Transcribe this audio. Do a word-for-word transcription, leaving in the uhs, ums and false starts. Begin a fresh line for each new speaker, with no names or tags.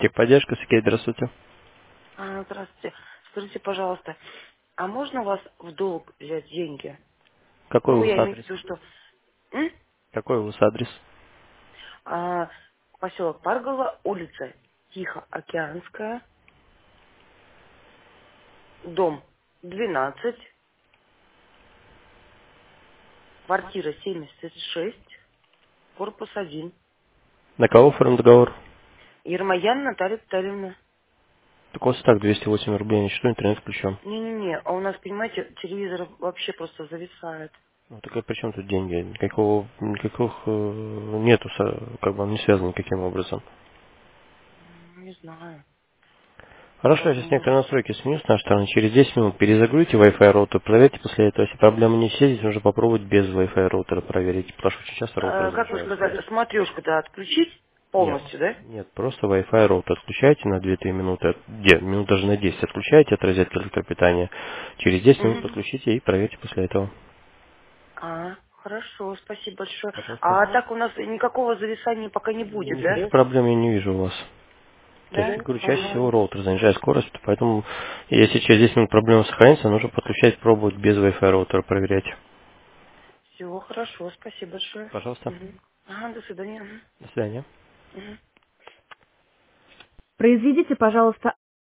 Техподдержка, Сергей, здравствуйте.
А, здравствуйте. Скажите, пожалуйста, а можно у вас в долг взять деньги?
Какой у
Ну,
вас
я имею
адрес?
в виду, что м?
Какой у вас адрес?
А, поселок Паргола, улица Тихоокеанская, дом двенадцать, квартира семьдесят шесть, корпус один.
На кого оформлен договор?
Ермоян Наталья Витальевна.
Так у вас и так двести восемь рублей на счету, интернет включен.
Не-не-не, а у нас, понимаете, телевизор вообще просто зависает.
Ну так и при чем тут деньги? Никакого, никаких э, нету, со- как бы он не связан никаким образом.
М, Не знаю,
Хорошо, я сейчас
может.
некоторые настройки сменю с нашей стороны. Через десять минут перезагрузите Wi-Fi роутер, проверьте после этого. Если проблемы не все, здесь нужно попробовать без Wi-Fi роутера проверить, потому что очень часто роутеры
А, как вы
заряжаются.
сказали, смотрешку-то отключить
Нет.
полностью, да?
Нет, просто Wi-Fi роутер отключайте на две-три минуты, от- где, минут даже на десять отключайте от розетки электропитания. Через десять минут
Угу.
подключите и проверьте после этого.
А, хорошо, спасибо большое.
Пожалуйста.
А так у нас никакого зависания пока не будет, да?
Никаких проблем я не вижу у вас. То есть,
Да?
говорю, чаще
Ага.
всего роутер занижает скорость, поэтому если через десять минут проблема сохранится, нужно подключать, пробовать без Wi-Fi роутера проверять.
Все, хорошо, спасибо большое.
Пожалуйста.
Угу. Ага, до свидания.
До свидания.
Угу.
Произведите, пожалуйста,